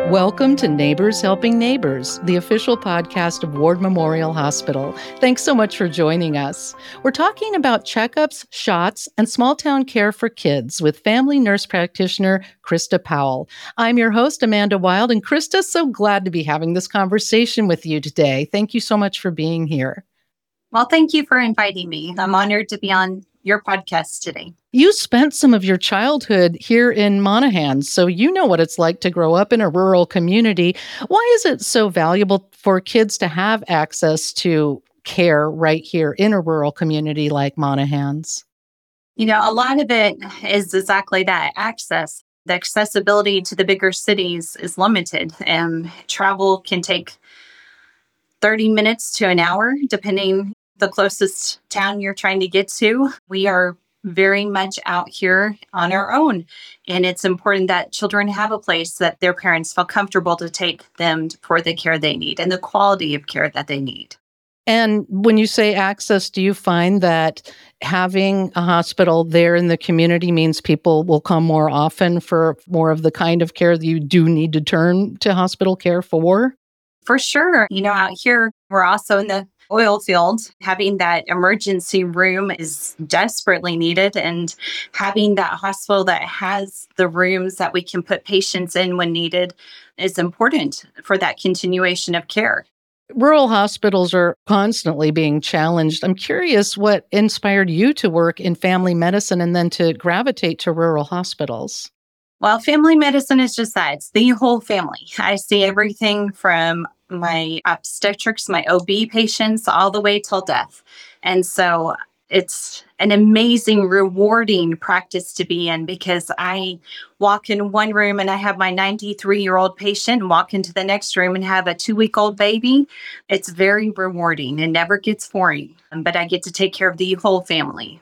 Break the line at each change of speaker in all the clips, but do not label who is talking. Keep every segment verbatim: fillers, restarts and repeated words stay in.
Welcome to Neighbors Helping Neighbors, the official podcast of Ward Memorial Hospital. Thanks so much for joining us. We're talking about checkups, shots, and small town care for kids with family nurse practitioner Krista Powell. I'm your host, Amanda Wild, and Krista, so glad to be having this conversation with you today. Thank you so much for being here.
Well, thank you for inviting me. I'm honored to be on your podcast today.
You spent some of your childhood here in Monaghan, so you know what it's like to grow up in a rural community. Why is it so valuable for kids to have access to care right here in a rural community like Monaghan's?
You know, a lot of it is exactly that, access. The accessibility to the bigger cities is limited, and travel can take thirty minutes to an hour, depending the closest town you're trying to get to. We are very much out here on our own. And it's important that children have a place that their parents feel comfortable to take them for the care they need and the quality of care that they need.
And when you say access, do you find that having a hospital there in the community means people will come more often for more of the kind of care that you do need to turn to hospital care for?
For sure. You know, out here, we're also in the oil field. Having that emergency room is desperately needed, and having that hospital that has the rooms that we can put patients in when needed is important for that continuation of care.
Rural hospitals are constantly being challenged. I'm curious what inspired you to work in family medicine and then to gravitate to rural hospitals.
Well, family medicine is just that. It's the whole family. I see everything from my obstetrics, my O B patients, all the way till death. And so it's an amazing, rewarding practice to be in, because I walk in one room and I have my ninety-three year old patient, and walk into the next room and have a two week old baby. It's very rewarding and never gets boring, but I get to take care of the whole family.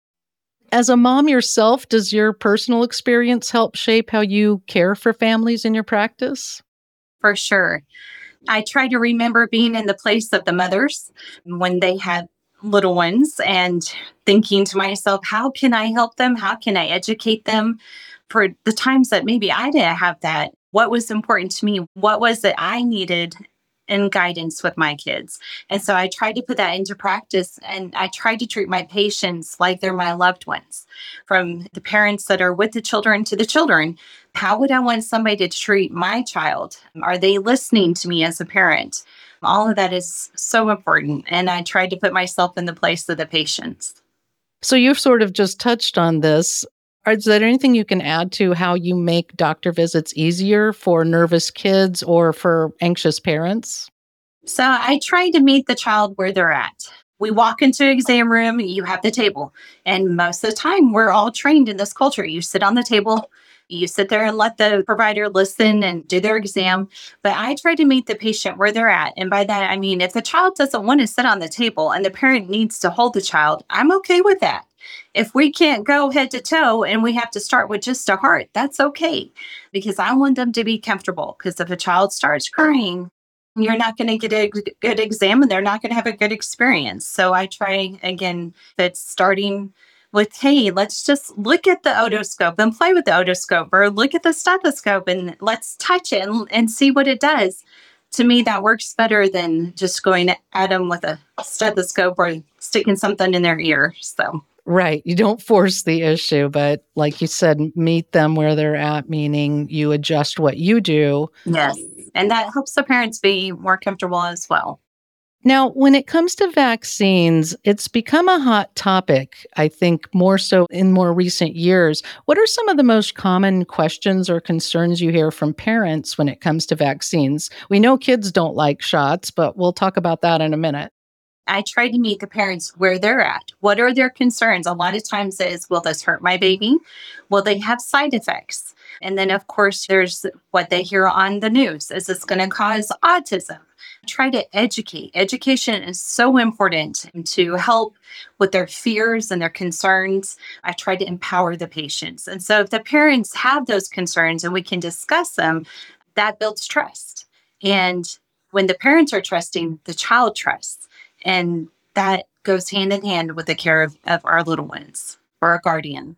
As a mom yourself, does your personal experience help shape how you care for families in your practice?
For sure. I try to remember being in the place of the mothers when they had little ones and thinking to myself, how can I help them? How can I educate them for the times that maybe I didn't have that? What was important to me? What was it I needed in guidance with my kids? And so I tried to put that into practice, and I tried to treat my patients like they're my loved ones, from the parents that are with the children to the children. How would I want somebody to treat my child? Are they listening to me as a parent? All of that is so important. And I tried to put myself in the place of the patients.
So you've sort of just touched on this. Is there anything you can add to how you make doctor visits easier for nervous kids or for anxious parents?
So I try to meet the child where they're at. We walk into an exam room, you have the table. And most of the time, we're all trained in this culture. You sit on the table, you sit there and let the provider listen and do their exam. But I try to meet the patient where they're at. And by that, I mean, if the child doesn't want to sit on the table and the parent needs to hold the child, I'm okay with that. If we can't go head to toe and we have to start with just a heart, that's okay, because I want them to be comfortable. Because if a child starts crying, you're not going to get a g- good exam, and they're not going to have a good experience. So I try again, that's starting with, hey, let's just look at the otoscope and play with the otoscope, or look at the stethoscope and let's touch it and, and see what it does. To me, that works better than just going at them with a stethoscope or sticking something in their ear. So.
Right. You don't force the issue, but like you said, meet them where they're at, meaning you adjust what you do.
Yes. And that helps the parents be more comfortable as well.
Now, when it comes to vaccines, it's become a hot topic, I think, more so in more recent years. What are some of the most common questions or concerns you hear from parents when it comes to vaccines? We know kids don't like shots, but we'll talk about that in a minute.
I try to meet the parents where they're at. What are their concerns? A lot of times is, will this hurt my baby? Will they have side effects? And then, of course, there's what they hear on the news. Is this going to cause autism? Try to educate. Education is so important to help with their fears and their concerns. I try to empower the patients. And so if the parents have those concerns and we can discuss them, that builds trust. And when the parents are trusting, the child trusts. And that goes hand in hand with the care of, of our little ones or our guardian.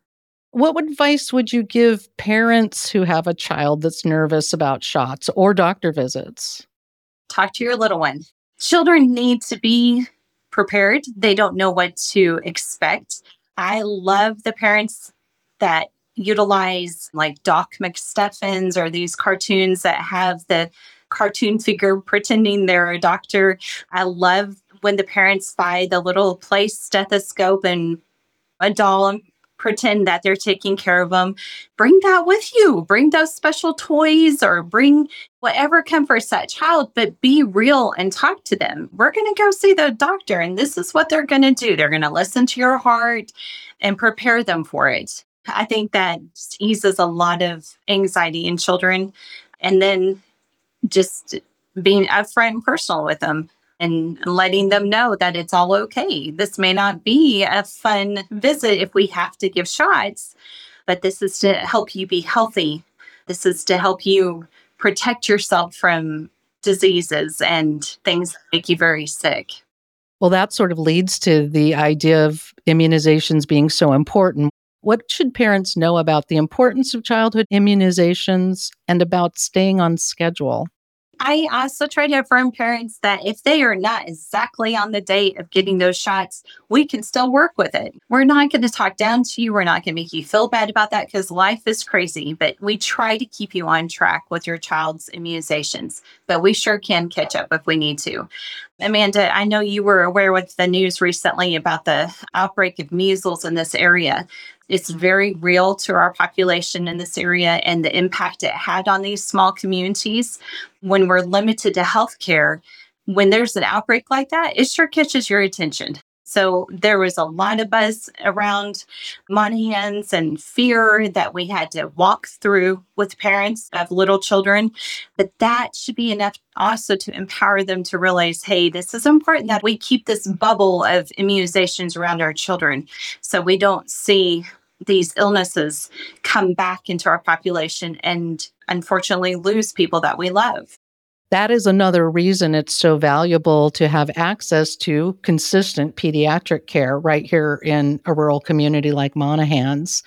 What advice would you give parents who have a child that's nervous about shots or doctor visits?
Talk to your little one. Children need to be prepared. They don't know what to expect. I love the parents that utilize like Doc McStuffins or these cartoons that have the cartoon figure pretending they're a doctor. I love when the parents buy the little place stethoscope and a doll and pretend that they're taking care of them. Bring that with you. Bring those special toys or bring whatever comforts that child, but be real and talk to them. We're going to go see the doctor, and this is what they're going to do. They're going to listen to your heart and prepare them for it. I think that just eases a lot of anxiety in children. And then just being upfront and personal with them and letting them know that it's all okay. This may not be a fun visit if we have to give shots, but this is to help you be healthy. This is to help you protect yourself from diseases and things that make you very sick.
Well, that sort of leads to the idea of immunizations being so important. What should parents know about the importance of childhood immunizations and about staying on schedule?
I also try to affirm parents that if they are not exactly on the date of getting those shots, we can still work with it. We're not going to talk down to you. We're not going to make you feel bad about that because life is crazy, but we try to keep you on track with your child's immunizations, but we sure can catch up if we need to. Amanda, I know you were aware with the news recently about the outbreak of measles in this area. It's very real to our population in this area and the impact it had on these small communities. When we're limited to healthcare, when there's an outbreak like that, it sure catches your attention. So there was a lot of buzz around Monahans and fear that we had to walk through with parents of little children. But that should be enough also to empower them to realize, hey, this is important that we keep this bubble of immunizations around our children so we don't see these illnesses come back into our population and unfortunately lose people that we love.
That is another reason it's so valuable to have access to consistent pediatric care right here in a rural community like Monahans.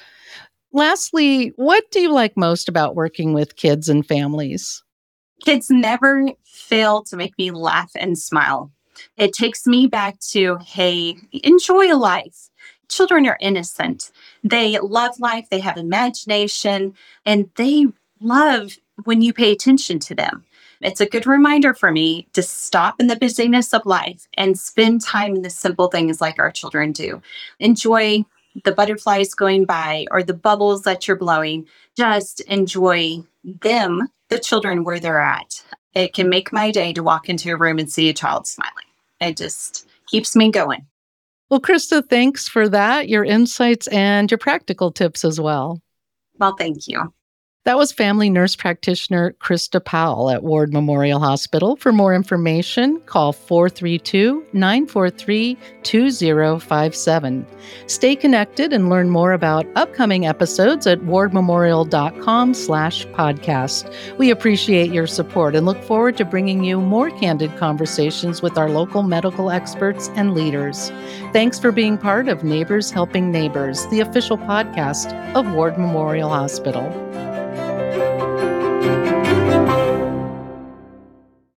Lastly, what do you like most about working with kids and families?
Kids never fail to make me laugh and smile. It takes me back to, hey, enjoy life. Children are innocent. They love life. They have imagination, and they love when you pay attention to them. It's a good reminder for me to stop in the busyness of life and spend time in the simple things like our children do. Enjoy the butterflies going by or the bubbles that you're blowing. Just enjoy them, the children, where they're at. It can make my day to walk into a room and see a child smiling. It just keeps me going.
Well, Krista, thanks for that, your insights and your practical tips as well.
Well, thank you.
That was family nurse practitioner Krista Powell at Ward Memorial Hospital. For more information, call four three two, nine four three, two zero five seven. Stay connected and learn more about upcoming episodes at wardmemorial.com slash podcast. We appreciate your support and look forward to bringing you more candid conversations with our local medical experts and leaders. Thanks for being part of Neighbors Helping Neighbors, the official podcast of Ward Memorial Hospital.